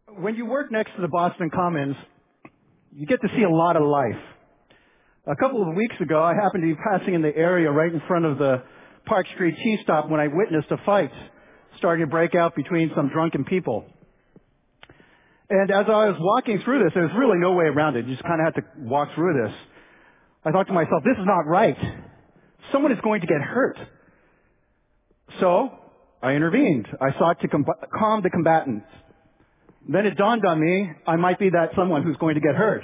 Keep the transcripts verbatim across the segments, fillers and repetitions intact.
When you work next to the Boston Commons, you get to see a lot of life. A couple of weeks ago, I happened to be passing in the area right in front of the Park Street Tea Stop when I witnessed a fight starting to break out between some drunken people. And as I was walking through this, there was really no way around it. You just kind of had to walk through this. I thought to myself, this is not right. Someone is going to get hurt. So I intervened. I sought to com- calm the combatants. Then it dawned on me, I might be that someone who's going to get hurt.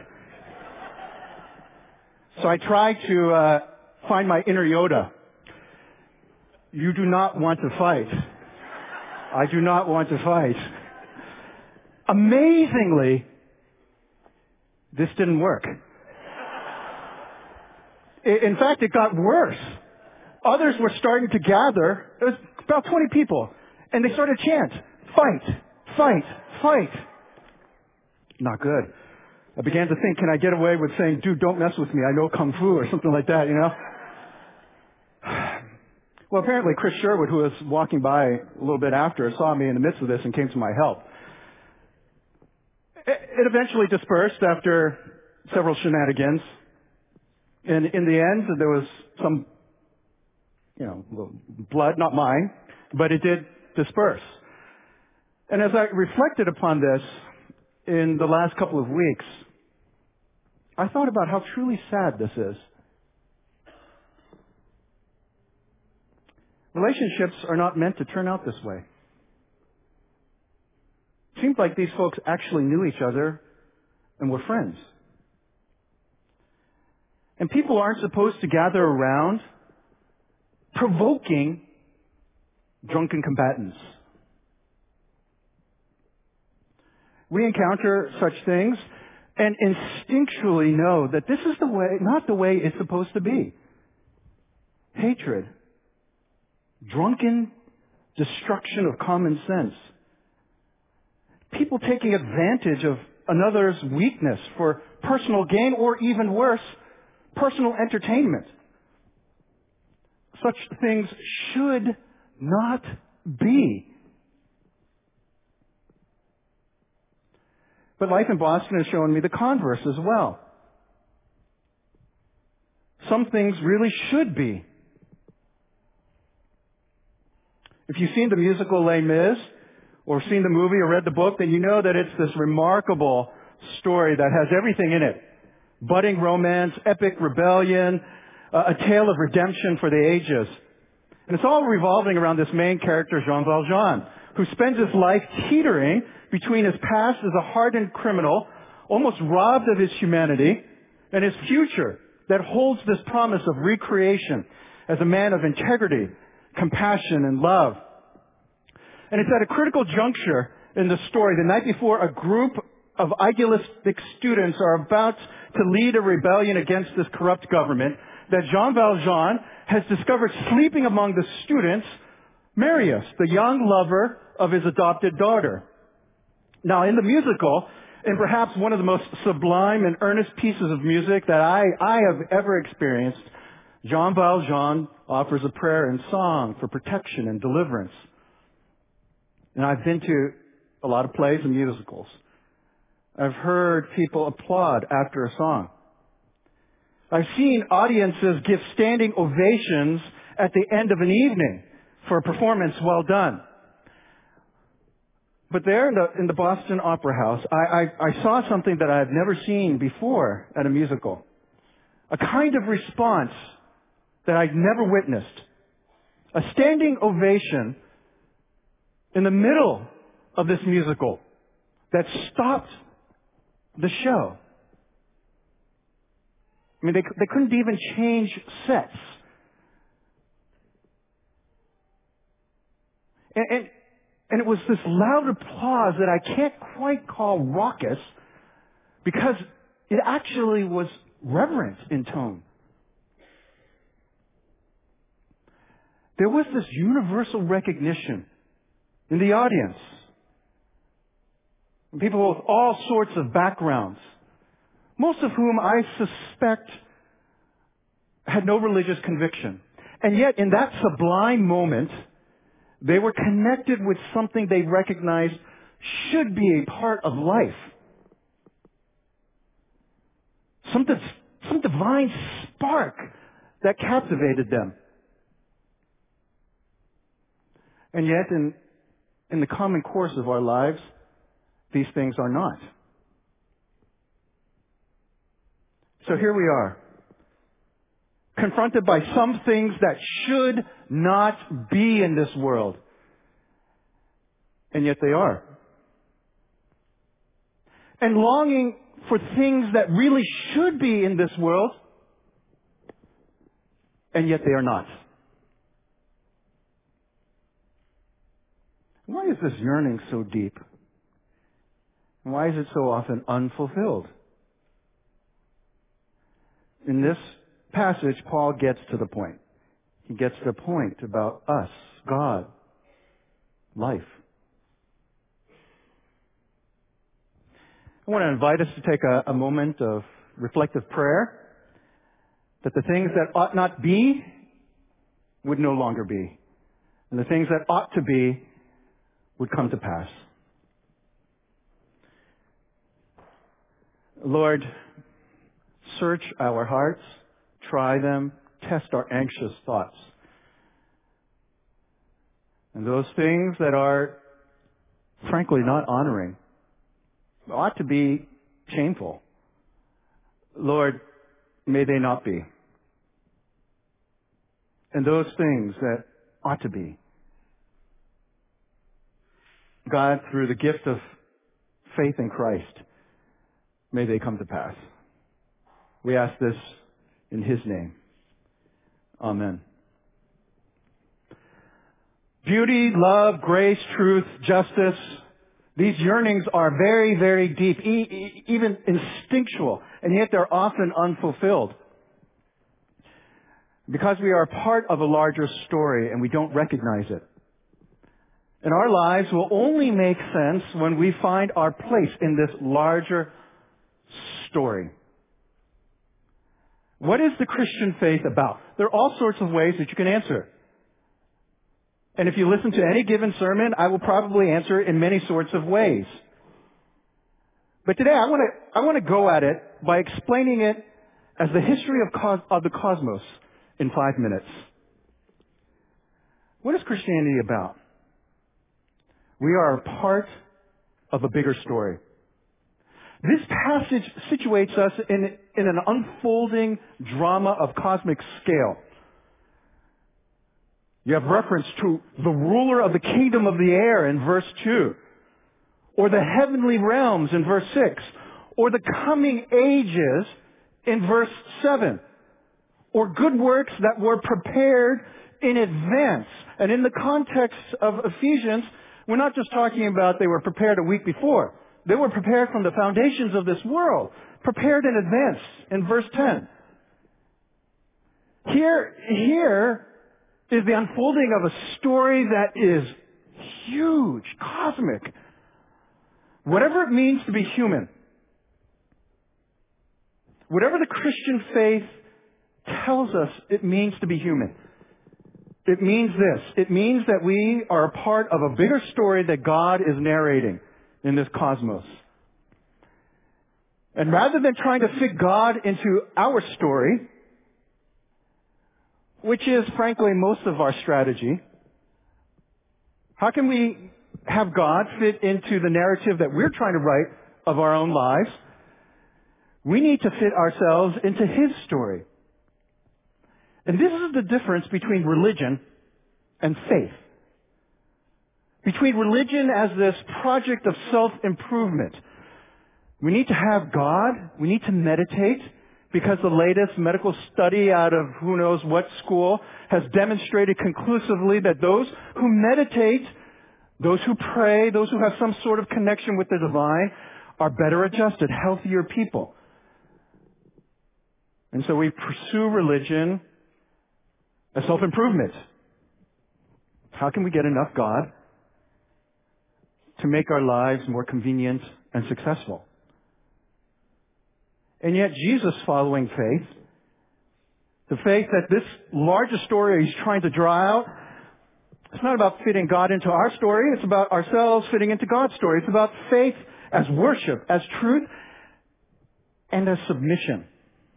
So I tried to uh, find my inner Yoda. You do not want to fight. I do not want to fight. Amazingly, this didn't work. In fact, it got worse. Others were starting to gather. It was about twenty people. And they started to chant, fight, fight, fight. Not good. I began to think, can I get away with saying, dude, don't mess with me. I know Kung Fu or something like that, you know? Well, apparently Chris Sherwood, who was walking by a little bit after, saw me in the midst of this and came to my help. It eventually dispersed after several shenanigans. And in the end, there was some, you know, blood, not mine, but it did disperse. And as I reflected upon this in the last couple of weeks, I thought about how truly sad this is. Relationships are not meant to turn out this way. It seemed like these folks actually knew each other and were friends. And people aren't supposed to gather around provoking drunken combatants. We encounter such things and instinctually know that this is the way, not the way it's supposed to be. Hatred, drunken destruction of common sense, people taking advantage of another's weakness for personal gain or even worse, personal entertainment. Such things should not be. But life in Boston has shown me the converse as well. Some things really should be. If you've seen the musical Les Mis, or seen the movie or read the book, then you know that it's this remarkable story that has everything in it. Budding romance, epic rebellion, uh, a tale of redemption for the ages. And it's all revolving around this main character, Jean Valjean, who spends his life teetering between his past as a hardened criminal, almost robbed of his humanity, and his future that holds this promise of recreation as a man of integrity, compassion, and love. And it's at a critical juncture in the story, the night before a group of idealistic students are about to lead a rebellion against this corrupt government, that Jean Valjean has discovered sleeping among the students Marius, the young lover of his adopted daughter. Now, in the musical, in perhaps one of the most sublime and earnest pieces of music that I, I have ever experienced, Jean Valjean offers a prayer and song for protection and deliverance. And I've been to a lot of plays and musicals. I've heard people applaud after a song. I've seen audiences give standing ovations at the end of an evening for a performance well done. But there in the, in the Boston Opera House, I, I, I saw something that I had never seen before at a musical. A kind of response that I'd never witnessed. A standing ovation in the middle of this musical that stopped the show. I mean, they, they couldn't even change sets. And, and, and it was this loud applause that I can't quite call raucous because it actually was reverent in tone. There was this universal recognition in the audience. People with all sorts of backgrounds, most of whom I suspect had no religious conviction. And yet, in that sublime moment, they were connected with something they recognized should be a part of life. Some, div- some divine spark that captivated them. And yet, in, in the common course of our lives, these things are not. So here we are, confronted by some things that should not be in this world. And yet they are. And longing for things that really should be in this world, and yet they are not. Why is this yearning so deep? Why is it so often unfulfilled? In this passage, Paul gets to the point. He gets to the point about us, God, life. I want to invite us to take a, a moment of reflective prayer, that the things that ought not be would no longer be, and the things that ought to be would come to pass. Lord, search our hearts, try them, test our anxious thoughts. And those things that are, frankly, not honoring, ought to be shameful. Lord, may they not be. And those things that ought to be, God, through the gift of faith in Christ, may they come to pass. We ask this in His name. Amen. Beauty, love, grace, truth, justice, these yearnings are very, very deep, e- e- even instinctual, and yet they're often unfulfilled. Because we are part of a larger story and we don't recognize it. And our lives will only make sense when we find our place in this larger story. What is the Christian faith about? There are all sorts of ways that you can answer. And if you listen to any given sermon, I will probably answer it in many sorts of ways. But today I want to I want to go at it by explaining it as the history of, cos- of the cosmos in five minutes. What is Christianity about? We are a part of a bigger story. This passage situates us in, in an unfolding drama of cosmic scale. You have reference to the ruler of the kingdom of the air in verse two, or the heavenly realms in verse six, or the coming ages in verse seven, or good works that were prepared in advance. And in the context of Ephesians, we're not just talking about they were prepared a week before. They were prepared from the foundations of this world, prepared in advance in verse ten. Here, here is the unfolding of a story that is huge, cosmic. Whatever it means to be human, whatever the Christian faith tells us it means to be human, it means this. It means that we are a part of a bigger story that God is narrating in this cosmos. And rather than trying to fit God into our story, which is frankly most of our strategy, how can we have God fit into the narrative that we're trying to write of our own lives? We need to fit ourselves into His story. And this is the difference between religion and faith. Between religion as this project of self-improvement. We need to have God. We need to meditate, because the latest medical study out of who knows what school has demonstrated conclusively that those who meditate, those who pray, those who have some sort of connection with the divine are better adjusted, healthier people. And so we pursue religion as self-improvement. How can we get enough God to make our lives more convenient and successful? And yet Jesus following faith, the faith that this larger story he's trying to draw out, it's not about fitting God into our story. It's about ourselves fitting into God's story. It's about faith as worship, as truth, and as submission.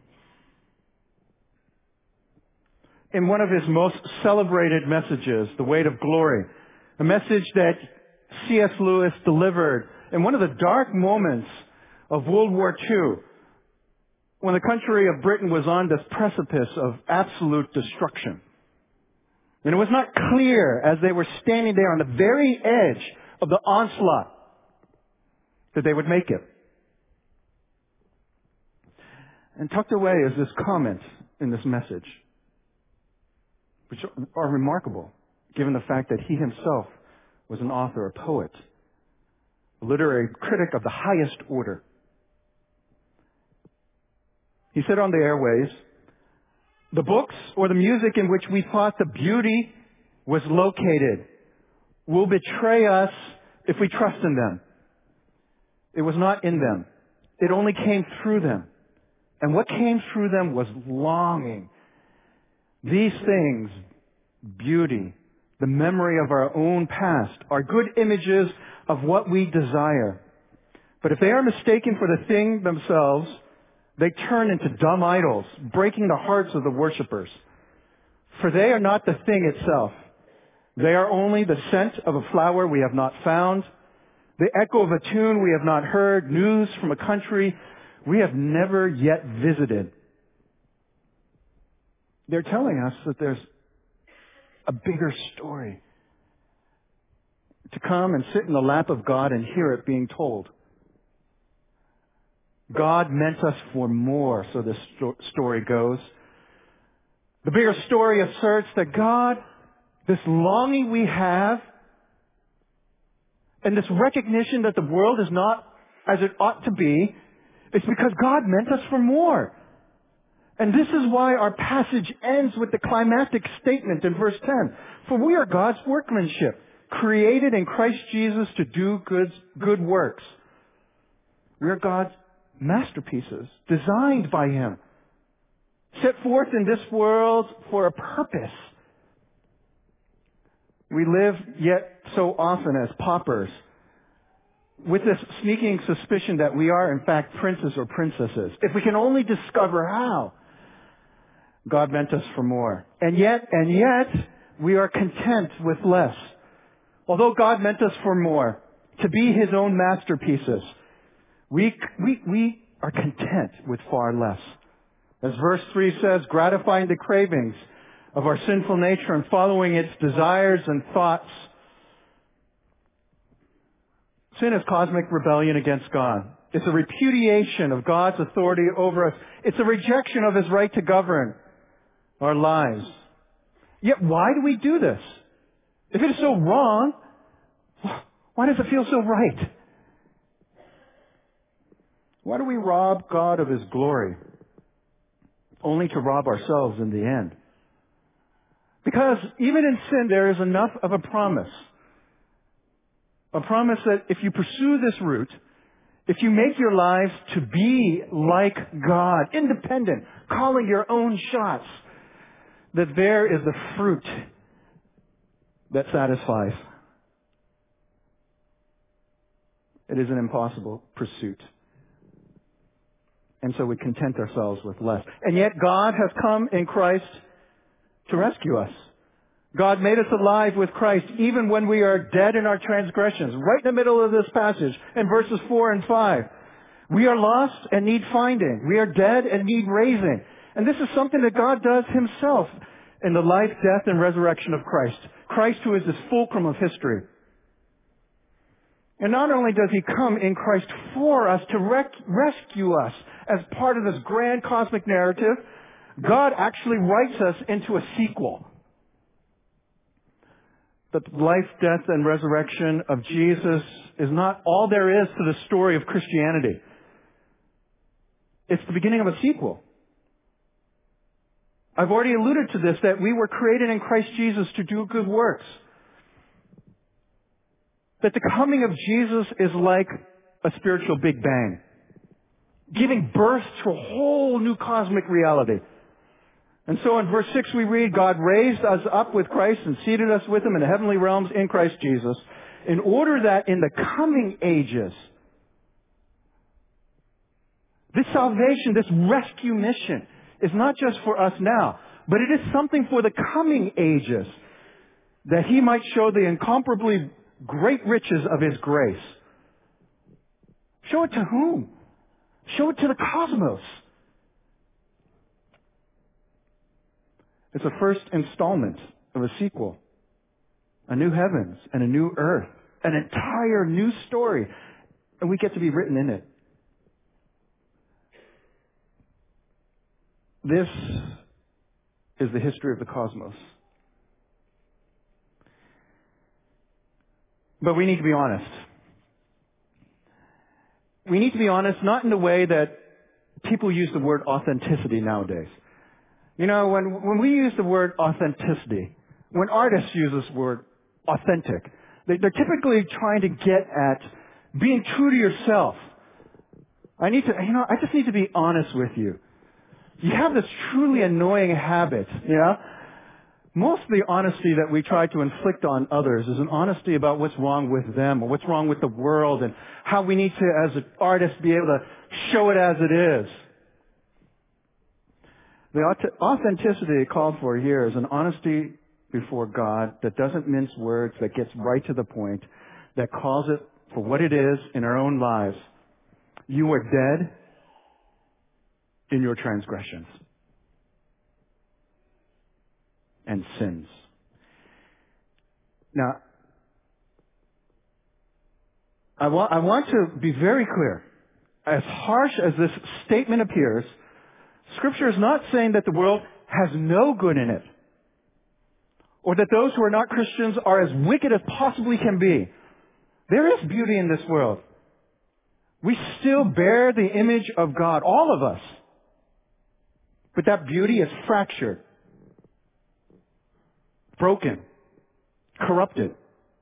In one of his most celebrated messages, The Weight of Glory, a message that C S Lewis delivered in one of the dark moments of World War Two, when the country of Britain was on this precipice of absolute destruction. And it was not clear as they were standing there on the very edge of the onslaught that they would make it. And tucked away is this comment in this message, which are remarkable, given the fact that he himself was an author, a poet, a literary critic of the highest order. He said on the airways, the books or the music in which we thought the beauty was located will betray us if we trust in them. It was not in them. It only came through them. And what came through them was longing. These things, beauty, the memory of our own past, are good images of what we desire. But if they are mistaken for the thing themselves, they turn into dumb idols, breaking the hearts of the worshipers. For they are not the thing itself. They are only the scent of a flower we have not found, the echo of a tune we have not heard, news from a country we have never yet visited. They're telling us that there's a bigger story to come and sit in the lap of God and hear it being told. God meant us for more, so this sto- story goes. The bigger story asserts that God, this longing we have, and this recognition that the world is not as it ought to be, is because God meant us for more. And this is why our passage ends with the climactic statement in verse ten. For we are God's workmanship, created in Christ Jesus to do good, good works. We are God's masterpieces, designed by Him, set forth in this world for a purpose. We live yet so often as paupers, with this sneaking suspicion that we are in fact princes or princesses. If we can only discover how. God meant us for more. And yet, and yet, we are content with less. Although God meant us for more, to be His own masterpieces, We, we, we are content with far less. As verse three says, gratifying the cravings of our sinful nature and following its desires and thoughts. Sin is cosmic rebellion against God. It's a repudiation of God's authority over us. It's a rejection of His right to govern our lives. Yet why do we do this? If it is so wrong, why does it feel so right? Why do we rob God of His glory, only to rob ourselves in the end? Because even in sin, there is enough of a promise. A promise that if you pursue this route, if you make your lives to be like God, independent, calling your own shots, that there is the fruit that satisfies. It is an impossible pursuit. And so we content ourselves with less. And yet God has come in Christ to rescue us. God made us alive with Christ even when we are dead in our transgressions. Right in the middle of this passage in verses four and five. We are lost and need finding. We are dead and need raising. And this is something that God does Himself in the life, death, and resurrection of Christ. Christ, who is this fulcrum of history. And not only does He come in Christ for us to rec- rescue us as part of this grand cosmic narrative, God actually writes us into a sequel. The life, death, and resurrection of Jesus is not all there is to the story of Christianity. It's the beginning of a sequel. I've already alluded to this, that we were created in Christ Jesus to do good works. That the coming of Jesus is like a spiritual Big Bang, giving birth to a whole new cosmic reality. And so in verse six we read, God raised us up with Christ and seated us with Him in the heavenly realms in Christ Jesus, in order that in the coming ages, this salvation, this rescue mission, is not just for us now, but it is something for the coming ages, that He might show the incomparably great riches of His grace. Show it to whom? Show it to the cosmos. It's a first installment of a sequel. A new heavens and a new earth. An entire new story. And we get to be written in it. This is the history of the cosmos. But we need to be honest. We need to be honest, not in the way that people use the word authenticity nowadays. You know, when, when we use the word authenticity, when artists use this word authentic, they, they're typically trying to get at being true to yourself. I need to, you know, I just need to be honest with you. You have this truly annoying habit, you know? Most of the honesty that we try to inflict on others is an honesty about what's wrong with them or what's wrong with the world and how we need to, as an artist, be able to show it as it is. The authenticity called for here is an honesty before God that doesn't mince words, that gets right to the point, that calls it for what it is in our own lives. You are dead in your transgressions and sins. Now, I want, I want to be very clear. As harsh as this statement appears, Scripture is not saying that the world has no good in it, or that those who are not Christians are as wicked as possibly can be. There is beauty in this world. We still bear the image of God, all of us. But that beauty is fractured, broken, corrupted.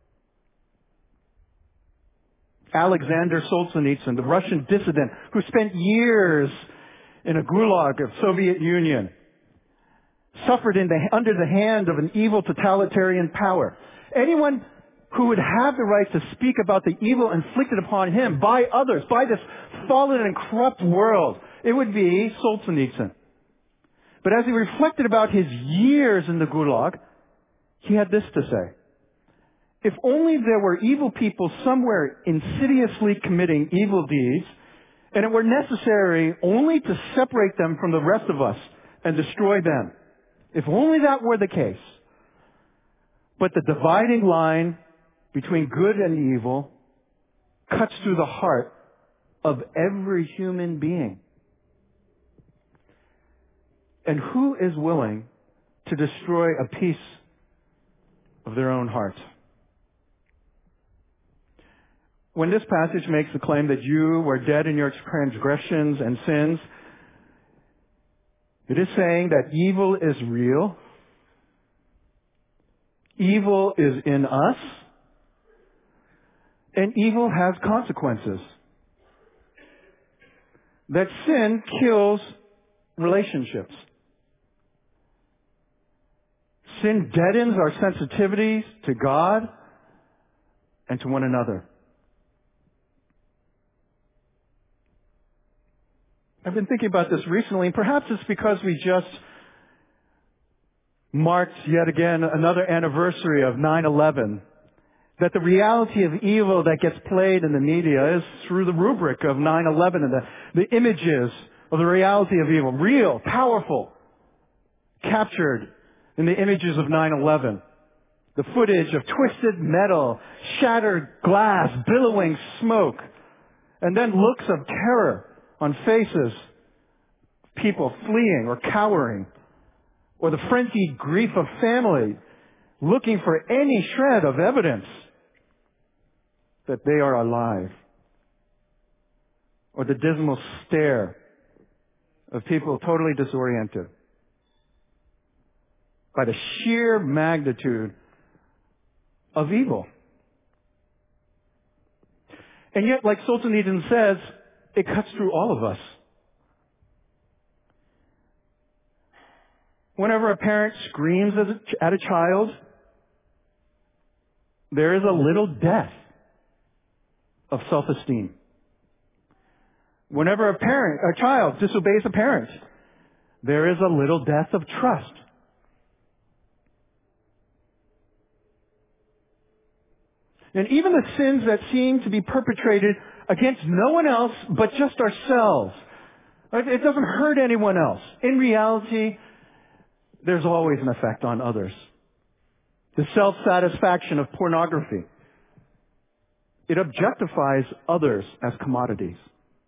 Alexander Solzhenitsyn, the Russian dissident who spent years in a gulag of Soviet Union, suffered in the, under the hand of an evil totalitarian power. Anyone who would have the right to speak about the evil inflicted upon him by others, by this fallen and corrupt world, it would be Solzhenitsyn. But as he reflected about his years in the gulag, he had this to say. If only there were evil people somewhere insidiously committing evil deeds, and it were necessary only to separate them from the rest of us and destroy them. If only that were the case. But the dividing line between good and evil cuts through the heart of every human being. And who is willing to destroy a piece of their own heart? When this passage makes the claim that you were dead in your transgressions and sins, it is saying that evil is real. Evil is in us. And evil has consequences. That sin kills relationships. Sin deadens our sensitivities to God and to one another. I've been thinking about this recently, and perhaps it's because we just marked yet again another anniversary of nine eleven, that the reality of evil that gets played in the media is through the rubric of nine eleven and the, the images of the reality of evil. Real, powerful, captured in the images of nine eleven. The footage of twisted metal, shattered glass, billowing smoke, and then looks of terror on faces, people fleeing or cowering, or the frenzied grief of family looking for any shred of evidence that they are alive, or the dismal stare of people totally disoriented by the sheer magnitude of evil. And yet, like Solzhenitsyn says, it cuts through all of us. Whenever a parent screams at a, at a child, there is a little death of self-esteem. Whenever a parent, a child disobeys a parent, there is a little death of trust. And even the sins that seem to be perpetrated against no one else but just ourselves, it doesn't hurt anyone else. In reality, there's always an effect on others. The self-satisfaction of pornography. It objectifies others as commodities.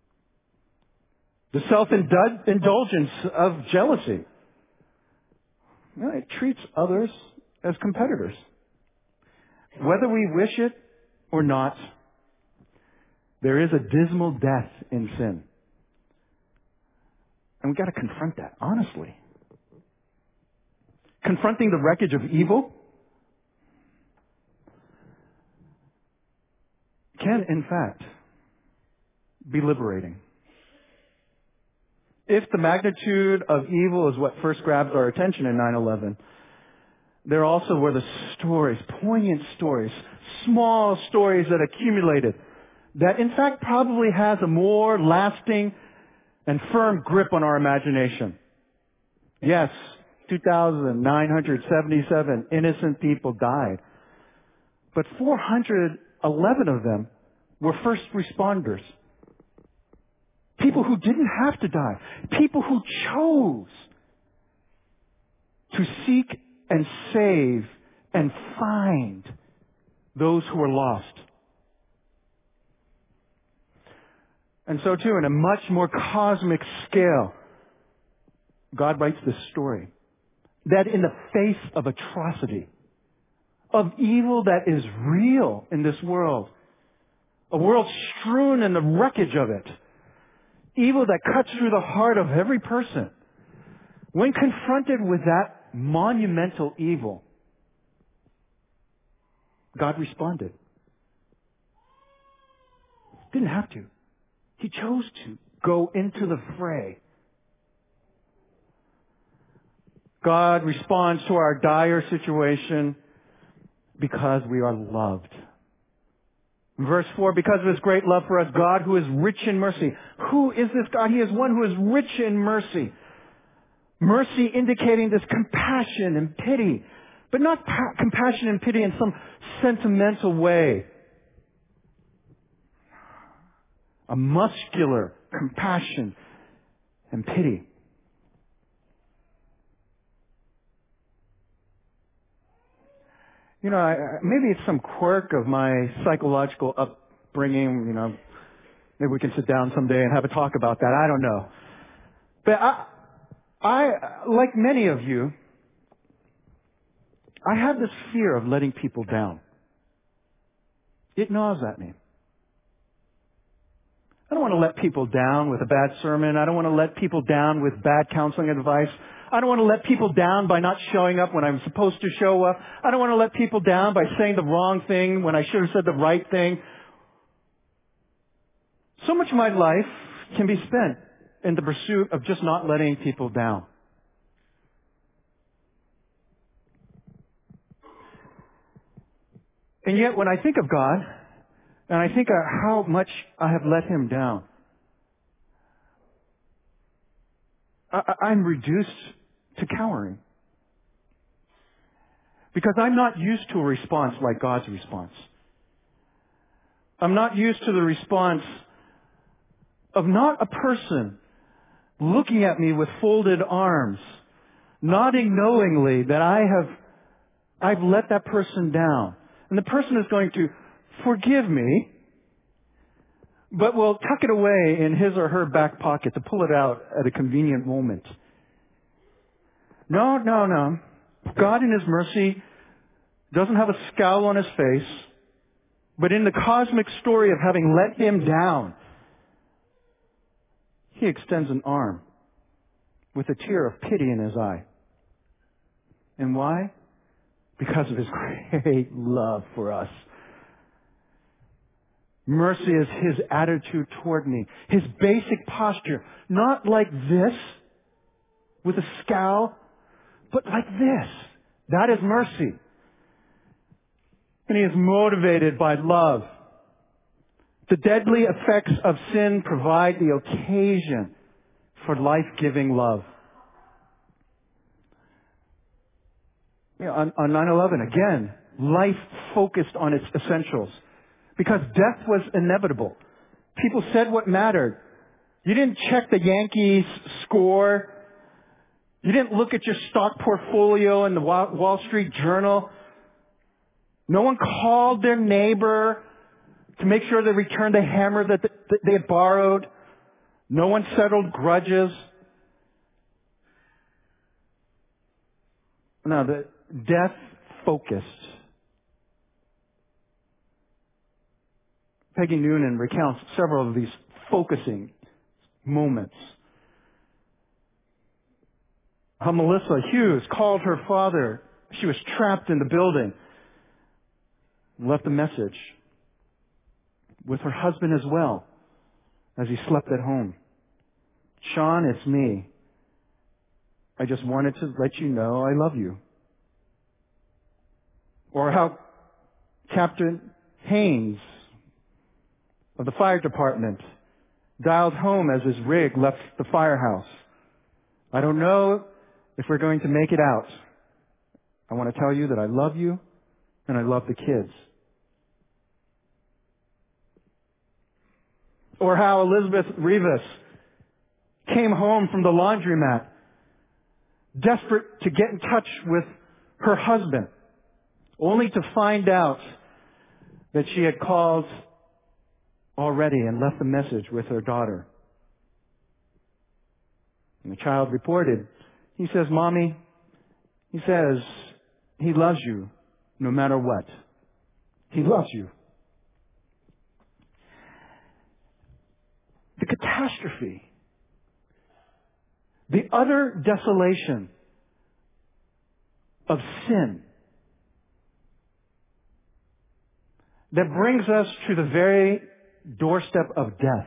The self-indulgence of jealousy. You know, it treats others as competitors. Whether we wish it or not, there is a dismal death in sin. And we've got to confront that, honestly. Confronting the wreckage of evil can, in fact, be liberating. If the magnitude of evil is what first grabbed our attention in nine eleven, there also were the stories, poignant stories, small stories that accumulated, that in fact probably has a more lasting and firm grip on our imagination. Yes, two thousand nine hundred seventy-seven innocent people died, but four hundred eleven of them were first responders. People who didn't have to die. People who chose to seek and save and find those who are lost. And so too, in a much more cosmic scale, God writes this story. That in the face of atrocity, of evil that is real in this world, a world strewn in the wreckage of it, evil that cuts through the heart of every person, when confronted with that monumental evil, God responded. Didn't have to. He chose to go into the fray. God responds to our dire situation because we are loved. Verse four, because of His great love for us, God, who is rich in mercy. Who is this God? He is one who is rich in mercy. Mercy indicating this compassion and pity, but not pa- compassion and pity in some sentimental way. A muscular compassion and pity. You know, I, maybe it's some quirk of my psychological upbringing, you know. Maybe we can sit down someday and have a talk about that. I don't know. But I, I, like many of you, I have this fear of letting people down. It gnaws at me. I don't want to let people down with a bad sermon. I don't want to let people down with bad counseling advice. I don't want to let people down by not showing up when I'm supposed to show up. I don't want to let people down by saying the wrong thing when I should have said the right thing. So much of my life can be spent in the pursuit of just not letting people down. And yet when I think of God, and I think of how much I have let Him down, I, I'm reduced to cowering. Because I'm not used to a response like God's response. I'm not used to the response of not a person looking at me with folded arms, nodding knowingly that I have, I've let that person down. And the person is going to forgive me, but will tuck it away in his or her back pocket to pull it out at a convenient moment. No, no, no. God in His mercy doesn't have a scowl on His face, but in the cosmic story of having let Him down, He extends an arm with a tear of pity in His eye. And why? Because of His great love for us. Mercy is His attitude toward me. His basic posture. Not like this, with a scowl, but like this. That is mercy. And he is motivated by love. The deadly effects of sin provide the occasion for life-giving love. You know, on, on nine eleven, again, life focused on its essentials. Because death was inevitable. People said what mattered. You didn't check the Yankees score. You didn't look at your stock portfolio in the Wall Street Journal. No one called their neighbor to make sure they returned the hammer that they had borrowed. No one settled grudges. No, the death focused. Peggy Noonan recounts several of these focusing moments. How Melissa Hughes called her father. She was trapped in the building. Left a message with her husband as well as he slept at home. Sean, it's me. I just wanted to let you know I love you. Or how Captain Haynes of the fire department dialed home as his rig left the firehouse. I don't know if we're going to make it out. I want to tell you that I love you and I love the kids. Or how Elizabeth Rivas came home from the laundromat, desperate to get in touch with her husband, only to find out that she had called already and left a message with her daughter. And the child reported, he says, Mommy, he says, he loves you no matter what. He loves you. The catastrophe, the utter desolation of sin that brings us to the very doorstep of death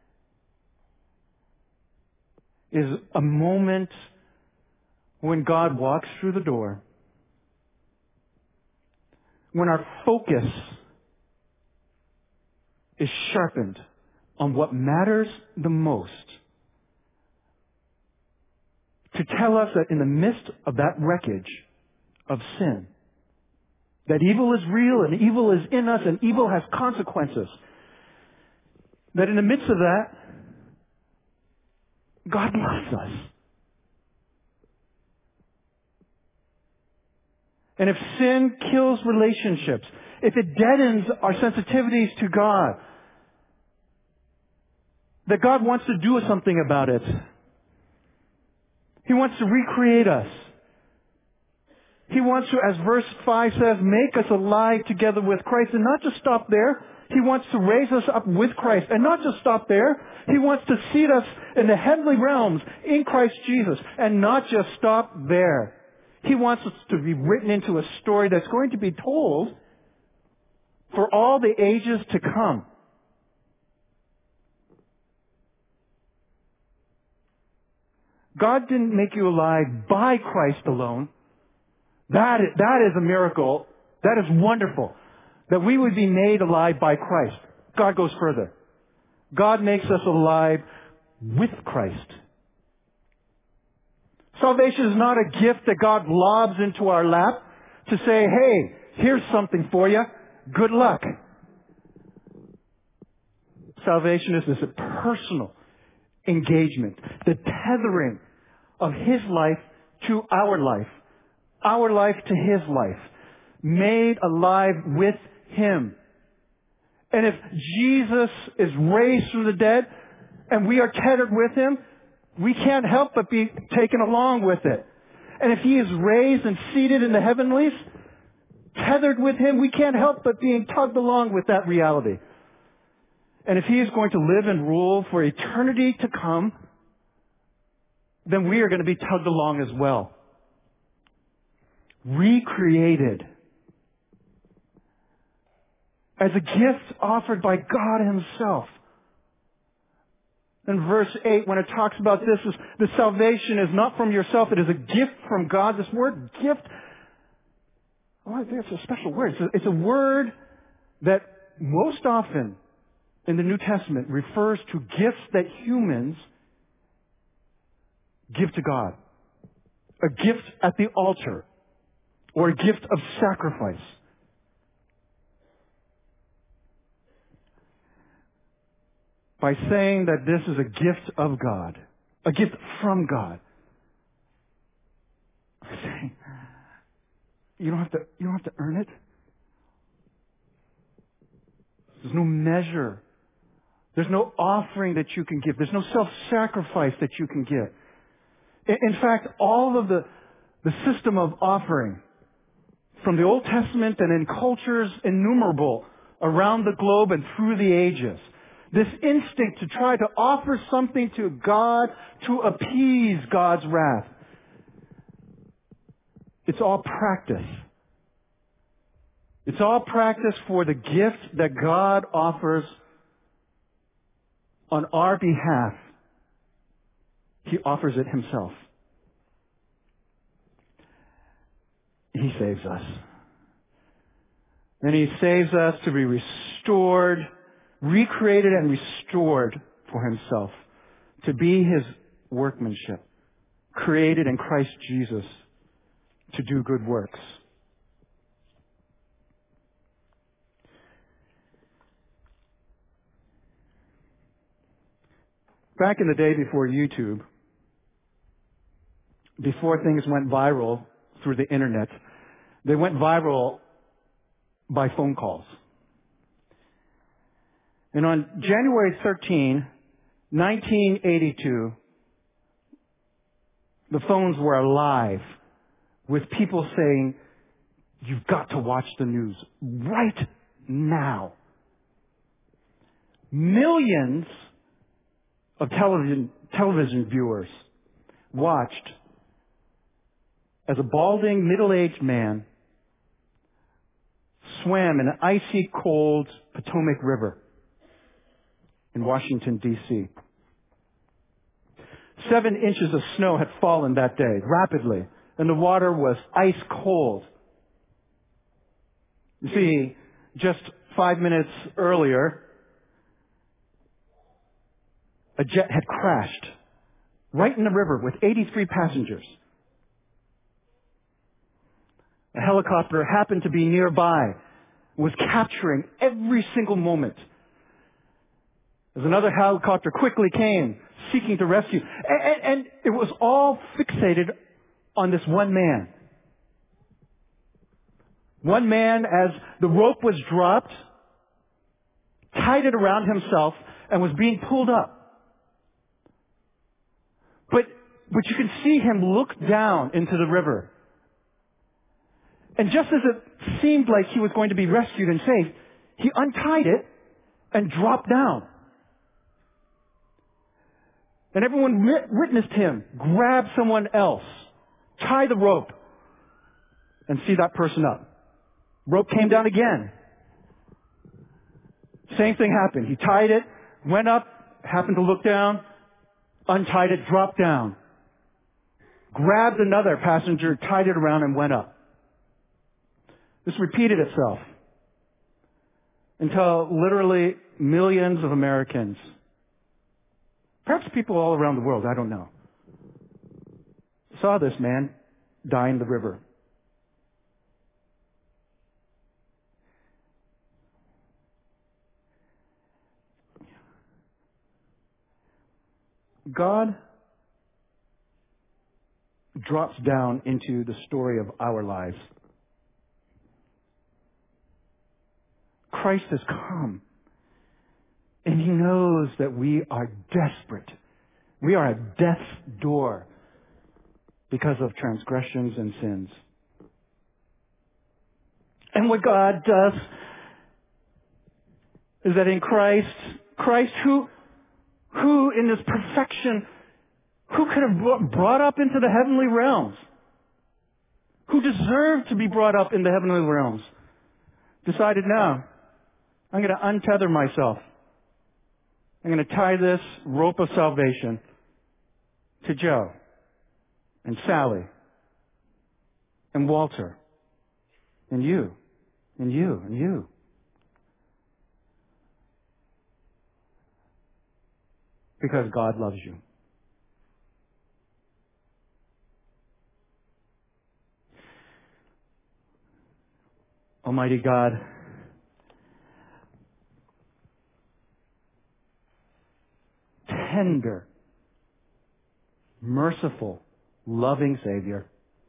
is a moment when God walks through the door, when our focus is sharpened on what matters the most, to tell us that in the midst of that wreckage of sin, that evil is real and evil is in us and evil has consequences, that in the midst of that, God loves us. And if sin kills relationships, if it deadens our sensitivities to God, that God wants to do something about it. He wants to recreate us. He wants to, as verse five says, make us alive together with Christ, and not just stop there. He wants to raise us up with Christ, and not just stop there. He wants to seat us in the heavenly realms in Christ Jesus, and not just stop there. He wants us to be written into a story that's going to be told for all the ages to come. God didn't make you alive by Christ alone. That is, that is a miracle. That is wonderful. That we would be made alive by Christ. God goes further. God makes us alive with Christ. Salvation is not a gift that God lobs into our lap to say, hey, here's something for you. Good luck. Salvation is this personal engagement, the tethering of His life to our life, our life to His life, made alive with Him. And if Jesus is raised from the dead and we are tethered with Him, we can't help but be taken along with it. And if He is raised and seated in the heavenlies, tethered with Him, we can't help but being tugged along with that reality. And if He is going to live and rule for eternity to come, then we are going to be tugged along as well. Recreated as a gift offered by God Himself. in verse eight when it talks about this is the salvation is not from yourself, it is a gift from God. This word gift, oh, I think it's a special word. It's a, it's a word that most often in the New Testament refers to gifts that humans give to God. A gift at the altar or a gift of sacrifice. By saying that this is a gift of God, a gift from God. I'm saying, you don't have to, you don't have to earn it. There's no measure. There's no offering that you can give. There's no self-sacrifice that you can give. In fact, all of the, the system of offering from the Old Testament and in cultures innumerable around the globe and through the ages, this instinct to try to offer something to God to appease God's wrath, it's all practice. It's all practice for the gift that God offers on our behalf. He offers it himself. He saves us. And he saves us to be restored, recreated and restored for himself, to be his workmanship, created in Christ Jesus to do good works. Back in the day before YouTube, before things went viral through the internet, they went viral by phone calls. And on January thirteenth, nineteen eighty-two, the phones were alive with people saying, "You've got to watch the news right now." Millions of television, television viewers watched as a balding, middle-aged man swam in an icy cold Potomac River in Washington, D C Seven inches of snow had fallen that day, rapidly, and the water was ice cold. You see, just five minutes earlier, a jet had crashed right in the river with eighty-three passengers. A helicopter happened to be nearby, was capturing every single moment. As another helicopter quickly came, seeking to rescue. And, and, and it was all fixated on this one man. One man, as the rope was dropped, tied it around himself and was being pulled up. But, but you can see him look down into the river. And just as it seemed like he was going to be rescued and saved, he untied it and dropped down. And everyone witnessed him grab someone else, tie the rope, and see that person up. Rope came down again. Same thing happened. He tied it, went up, happened to look down, untied it, dropped down. Grabbed another passenger, tied it around, and went up. This repeated itself until literally millions of Americans, perhaps people all around the world, I don't know, saw this man die in the river. God drops down into the story of our lives. Christ has come, and he knows that we are desperate. We are at death's door because of transgressions and sins. And what God does is that in Christ, Christ who, who in his perfection, who could have brought up into the heavenly realms, who deserved to be brought up in the heavenly realms, decided, no, I'm going to untether myself. I'm going to tie this rope of salvation to Joe and Sally and Walter and you and you and you. Because God loves you. Almighty God, tender, merciful, loving Savior,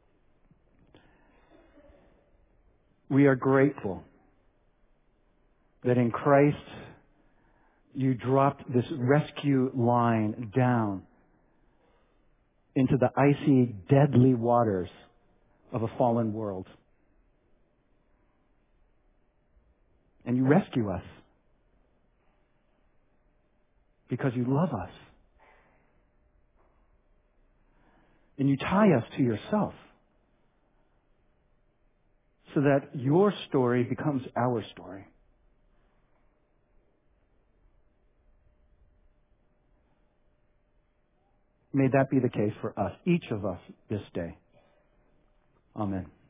we are grateful that in Christ you dropped this rescue line down into the icy, deadly waters of a fallen world. And you rescue us because you love us. And you tie us to yourself so that your story becomes our story. May that be the case for us, each of us this day. Amen.